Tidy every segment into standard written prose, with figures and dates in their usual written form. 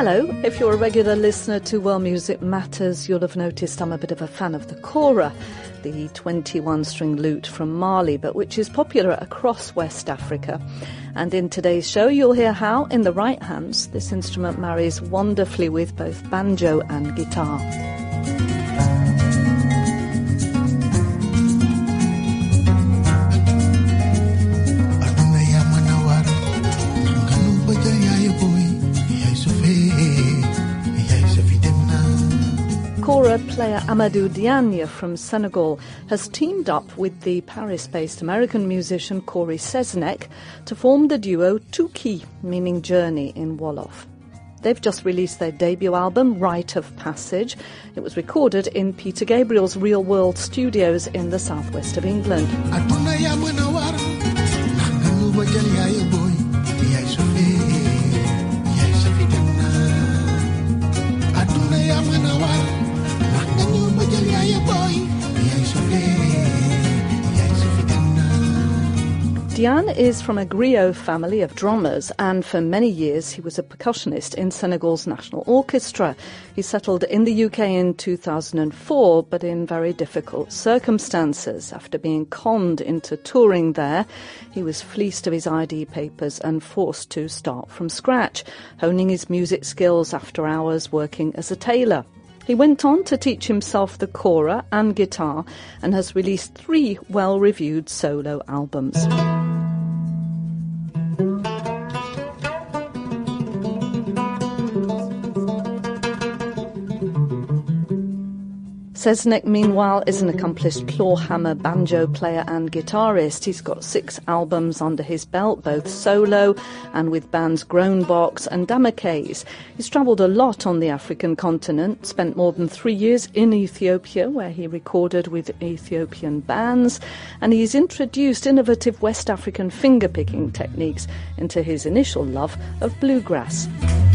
Hello, if you're a regular listener to World Music Matters, you'll have noticed I'm a bit of a fan of the kora, the 21-string lute from Mali, but which is popular across West Africa. And in today's show, you'll hear how, in the right hands, this instrument marries wonderfully with both banjo and guitar. Kora player Amadou Diagne from Senegal has teamed up with the Paris-based American musician Cory Cesnek to form the duo Touki, meaning journey in Wolof. They've just released their debut album, Rite of Passage. It was recorded in Peter Gabriel's Real World Studios in the southwest of England. Diagne is from a griot family of drummers, and for many years he was a percussionist in Senegal's National Orchestra. He settled in the UK in 2004, but in very difficult circumstances. After being conned into touring there, he was fleeced of his ID papers and forced to start from scratch, honing his music skills after hours working as a tailor. He went on to teach himself the kora and guitar and has released 3 well-reviewed solo albums. Cesnek, meanwhile, is an accomplished clawhammer banjo player and guitarist. He's got 6 albums under his belt, both solo and with bands Groanbox and Damakes. He's travelled a lot on the African continent, spent more than 3 years in Ethiopia, where he recorded with Ethiopian bands, and he's introduced innovative West African finger-picking techniques into his initial love of bluegrass.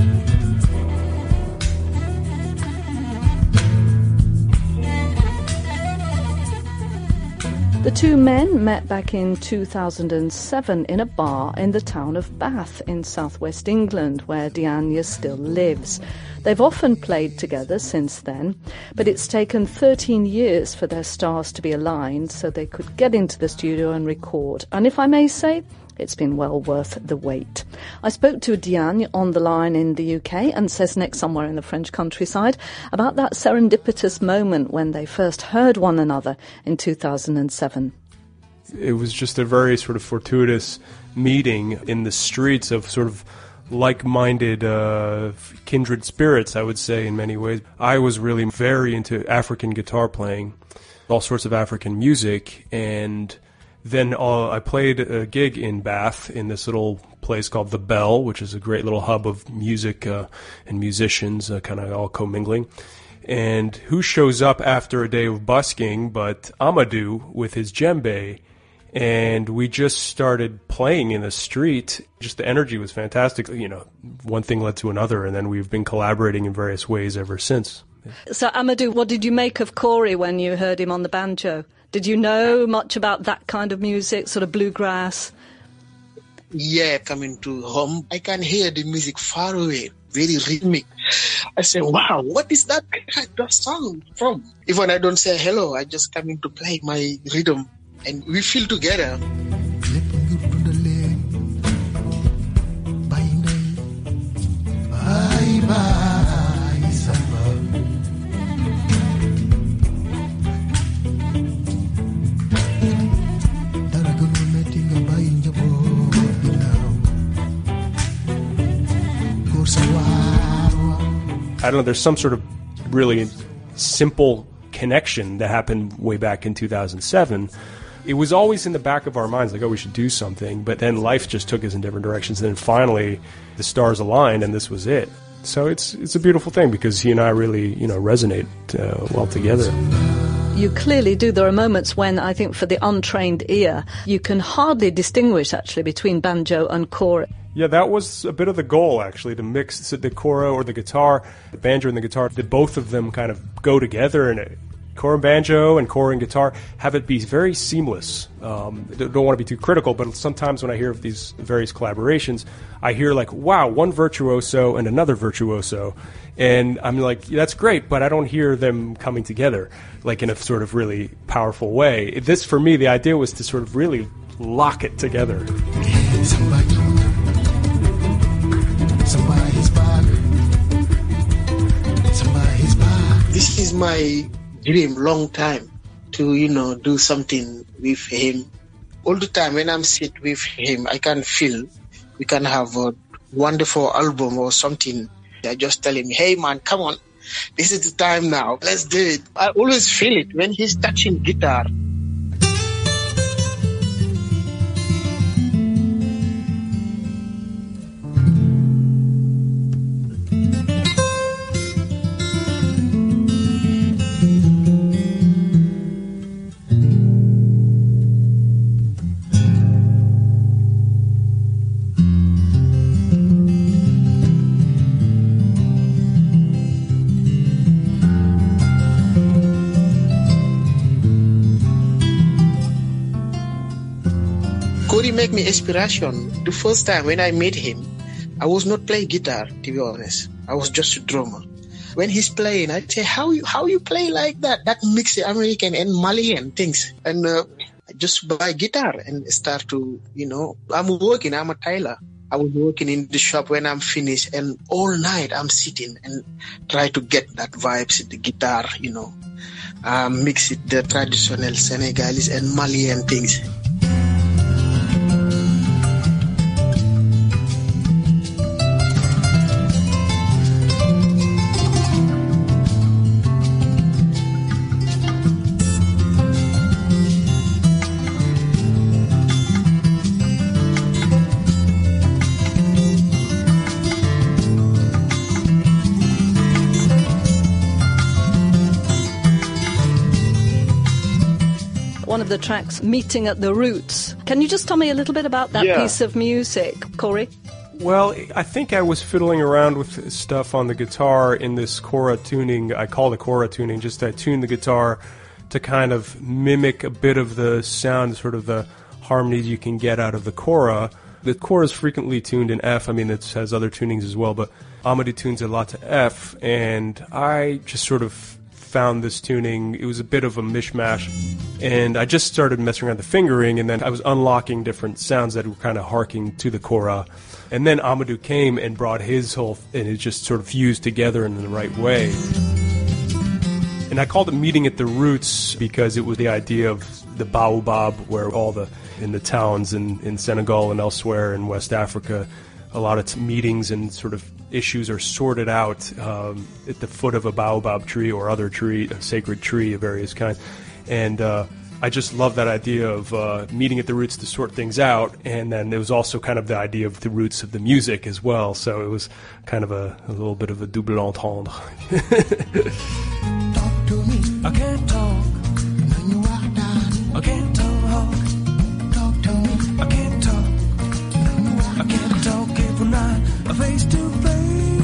The two men met back in 2007 in a bar in the town of Bath in southwest England, where Diagne still lives. They've often played together since then, but it's taken 13 years for their stars to be aligned so they could get into the studio and record. And if I may say, it's been well worth the wait. I spoke to Diagne on the line in the UK and Cesnek somewhere in the French countryside about that serendipitous moment when they first heard one another in 2007. It was just a very sort of fortuitous meeting in the streets of sort of like-minded kindred spirits, I would say, in many ways. I was really very into African guitar playing, all sorts of African music, and then I played a gig in Bath in this little place called The Bell, which is a great little hub of music and musicians kind of all commingling. And who shows up after a day of busking but Amadou with his djembe? And we just started playing in the street. Just the energy was fantastic. You know, one thing led to another, and then we've been collaborating in various ways ever since. So, Amadou, what did you make of Cory when you heard him on the banjo? Did you know much about that kind of music, sort of bluegrass? Yeah, coming to home, I can hear the music far away, very rhythmic. I say, wow, what is that kind of song from? Even I don't say hello, I just come in to play my rhythm, and we feel together. I don't know, there's some sort of really simple connection that happened way back in 2007. It was always in the back of our minds, like, oh, we should do something, but then life just took us in different directions, and then finally the stars aligned, and this was it. So it's a beautiful thing, because he and I really, resonate well together. You clearly do. There are moments when I think for the untrained ear, you can hardly distinguish, actually, between banjo and kora. Yeah, that was a bit of the goal, actually, to mix the kora or the guitar, the banjo and the guitar, that both of them kind of go together, and kora and banjo and kora and guitar, have it be very seamless. Don't want to be too critical, but sometimes when I hear of these various collaborations, I hear like, wow, one virtuoso and another virtuoso. And I'm like, that's great, but I don't hear them coming together like in a sort of really powerful way. This, for me, the idea was to sort of really lock it together. This is my dream, long time, to, do something with him. All the time when I'm sit with him, I can feel we can have a wonderful album or something. I just tell him, hey man, come on, this is the time now, let's do it. I always feel it when he's touching guitar. Kori make me inspiration. The first time when I met him, I was not playing guitar, to be honest. I was just a drummer. When he's playing, I say, how you play like that? That mix American and Malian things. And I just buy guitar and start to, I'm working, I'm a tailor. I was working in the shop when I'm finished, and all night I'm sitting and try to get that vibes in the guitar, mix it the traditional Senegalese and Malian things. One of the tracks, Meeting at the Roots. Can you just tell me a little bit about that piece of music, Kori? Well, I think I was fiddling around with stuff on the guitar in this kora tuning. I call it kora tuning. Just I tuned the guitar to kind of mimic a bit of the sound, sort of the harmonies you can get out of the kora. The kora is frequently tuned in F. I mean, it has other tunings as well, but Amadou tunes a lot to F, and I just sort of found this tuning. It was a bit of a mishmash, and I just started messing around the fingering, and then I was unlocking different sounds that were kind of harking to the kora. And then Amadou came and brought his whole, and it just sort of fused together in the right way. And I called it Meeting at the Roots because it was the idea of the baobab, where in the towns in Senegal and elsewhere in West Africa, a lot of meetings and sort of issues are sorted out at the foot of a baobab tree or other tree, a sacred tree of various kinds. And I just love that idea of meeting at the roots to sort things out. And then there was also kind of the idea of the roots of the music as well. So it was kind of a little bit of a double entendre. Talk to me. I can't talk. When you walk down, I can't talk. Talk to me. I can't talk. I can't talk if we're not face to face.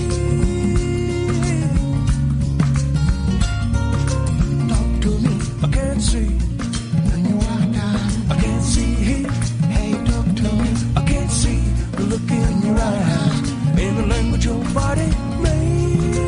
Talk to me. I can't see. When you walk down, I can't see. Hey, talk to me. I can't see the look in your eyes, in the language your body makes.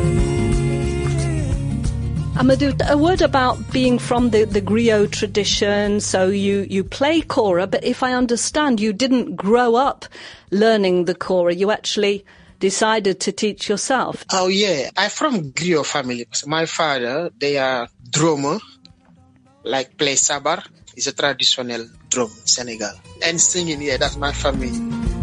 Amadou, a word about being from the griot tradition. So you play kora, but if I understand, you didn't grow up learning the kora. You actually decided to teach yourself. Oh, yeah. I'm from griot family. My father, they are drummer, like play sabar. It's a traditional drum in Senegal. And singing, yeah, that's my family.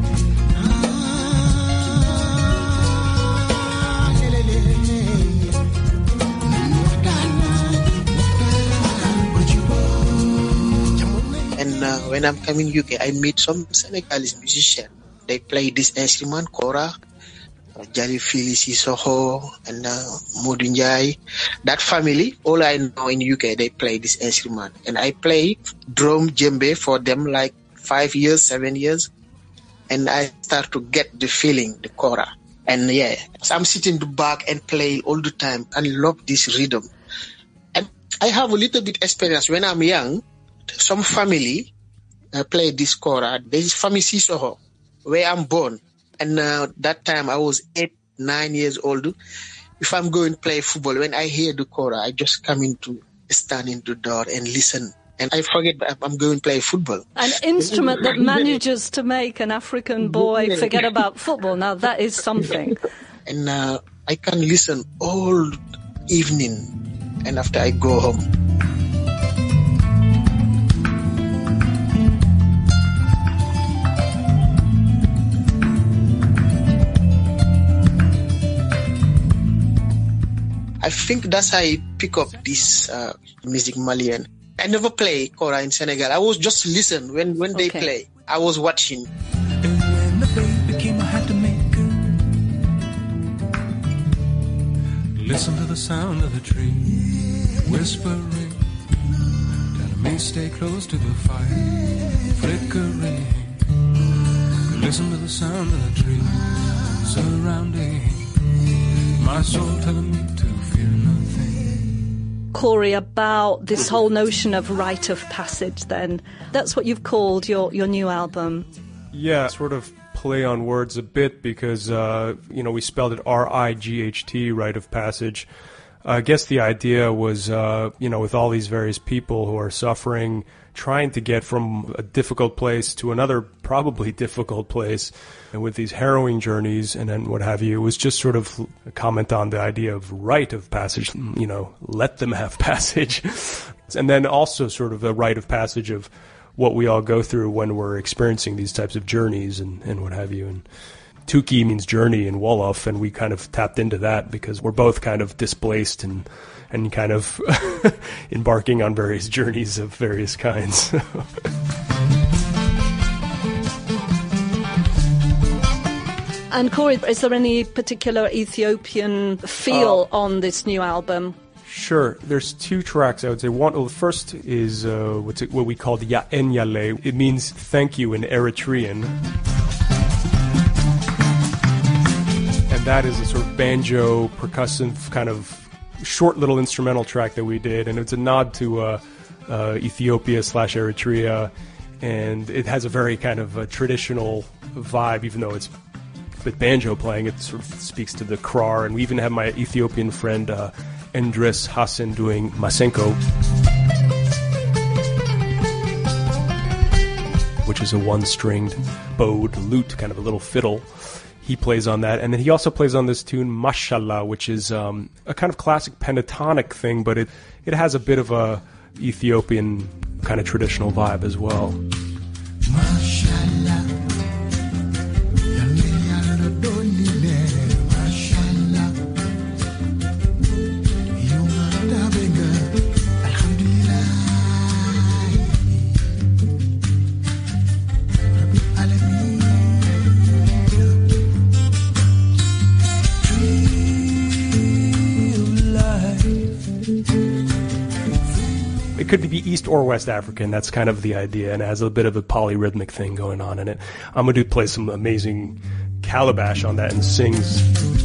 When I'm coming UK, I meet some Senegalese musicians. They play this instrument, kora, Jali Fili Soho, and Modou Ndiaye. That family, all I know in UK, they play this instrument. And I play drum, djembe for them like 5 years, 7 years. And I start to get the feeling, the kora. And yeah, so I'm sitting in the back and play all the time and love this rhythm. And I have a little bit experience. When I'm young, some family play this kora. There is family Sisoho, where I'm born. And that time I was 8, 9 years old. If I'm going to play football, when I hear the kora, I just stand in the door and listen. And I forget I'm going to play football. An instrument that manages to make an African boy forget about football. Now, that is something. And I can listen all evening, and after I go home. I think that's how I pick up this music Malian. I never play kora in Senegal. I was just listen when they play. I was watching. And when the baby came, I had to make her listen to the sound of the tree whispering, telling me stay close to the fire, flickering. Listen to the sound of the tree surrounding my soul, telling me to fear nothing. Corey, about this whole notion of rite of passage then. That's what you've called your new album. Yeah, sort of play on words a bit because, we spelled it R-I-G-H-T, rite of passage. I guess the idea was, with all these various people who are suffering, trying to get from a difficult place to another probably difficult place, and with these harrowing journeys and then what have you, it was just sort of a comment on the idea of rite of passage, let them have passage. And then also sort of a rite of passage of what we all go through when we're experiencing these types of journeys and what have you. And Tuki means journey in Wolof, and we kind of tapped into that because we're both kind of displaced and kind of embarking on various journeys of various kinds. And Corey, is there any particular Ethiopian feel on this new album? Sure. There's 2 tracks, I would say. The first is what we call the Ya'en Yale. It means thank you in Eritrean. And that is a sort of banjo, percussive kind of short little instrumental track that we did. And it's a nod to Ethiopia/Eritrea. And it has a very kind of traditional vibe, even though it's with banjo playing. It sort of speaks to the krar. And we even have my Ethiopian friend Endres Hassan doing Masenko, which is a 1-stringed bowed lute, kind of a little fiddle. He plays on that. And then he also plays on this tune, Mashallah, which is a kind of classic pentatonic thing, but it has a bit of a Ethiopian kind of traditional vibe as well. It could be East or West African. That's kind of the idea, and it has a bit of a polyrhythmic thing going on in it. Amadou plays some amazing calabash on that and sings.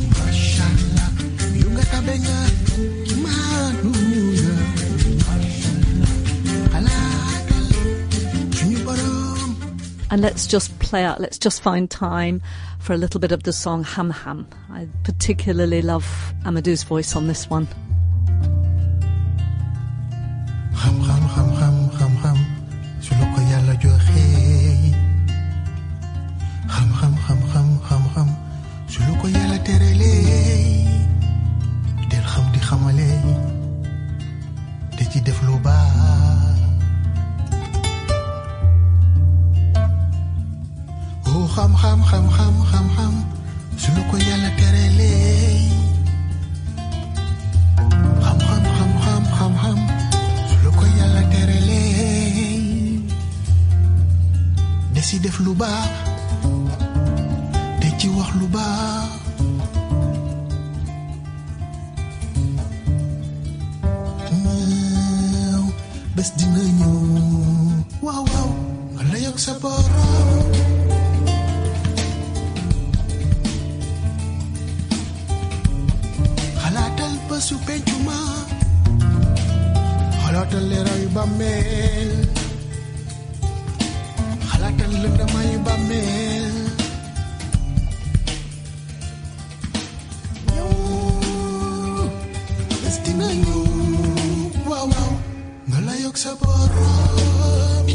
And let's just find time for a little bit of the song Ham Ham. I particularly love Amadou's voice on this one. Ham ham ham ham ham ham su la ko yàlla joxe ham ham ham ham ham ham su la ko yàlla terele del xam di xamale te ci def lu baax oh ham ham ham ham ham ham su la ko yàlla terele ham ham ham ham ham ham desi def lu baax te ci wax lu baax bés dina ñëw waaw waaw nga la yokk sa borom xalaatal bésu pencuma xalaatal leeraayu bàmmeel xalaatal lëndamaayu bàmmeel ñëw bés dina ñëw waaw waaw nga la yokk sa borom.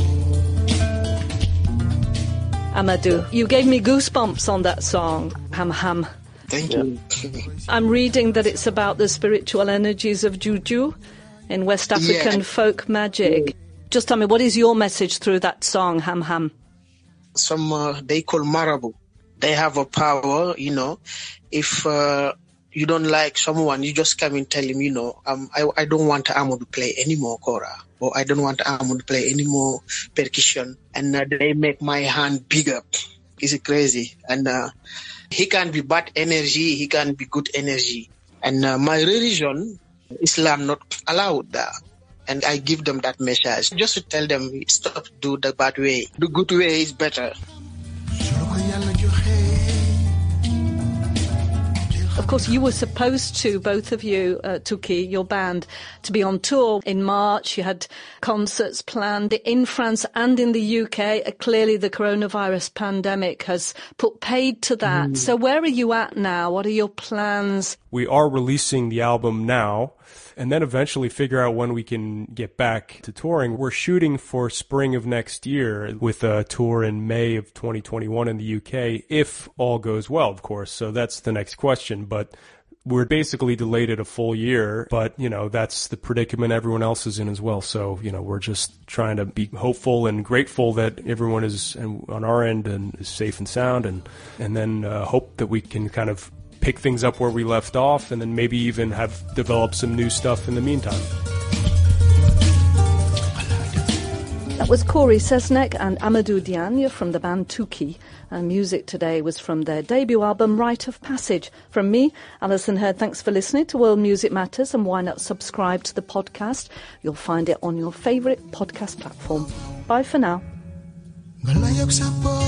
Amadou, you gave me goosebumps on that song, Ham Ham. Thank you. I'm reading that it's about the spiritual energies of juju in West African folk magic. Just tell me, what is your message through that song, Ham Ham? Some they call marabu. They have a power, you know. If you don't like someone, you just come and tell him, you know, I don't want Amadou to play any more kora, or I don't want Amadou to play any more percussion, and they make my hand bigger. Is it crazy? And he can be bad energy, he can be good energy. And my religion, Islam, not allowed that. And I give them that message just to tell them, stop do the bad way. The good way is better. Of course, you were supposed to, both of you, Tuki, your band, to be on tour in March. You had concerts planned in France and in the UK. Clearly, the coronavirus pandemic has put paid to that. So where are you at now? What are your plans? We are releasing the album now, and then eventually figure out when we can get back to touring. We're shooting for spring of next year with a tour in May of 2021 in the UK, if all goes well, of course. So that's the next question. But we're basically delayed it a full year. But, you know, that's the predicament everyone else is in as well. So, you know, we're just trying to be hopeful and grateful that everyone is on our end and is safe and sound, and then hope that we can kind of pick things up where we left off, and then maybe even have developed some new stuff in the meantime. That was Corey Cesnek and Amadou Diagne from the band Tuki. And music today was from their debut album, Rite of Passage. From me, Alison Hurd, thanks for listening to World Music Matters, and why not subscribe to the podcast? You'll find it on your favourite podcast platform. Bye for now.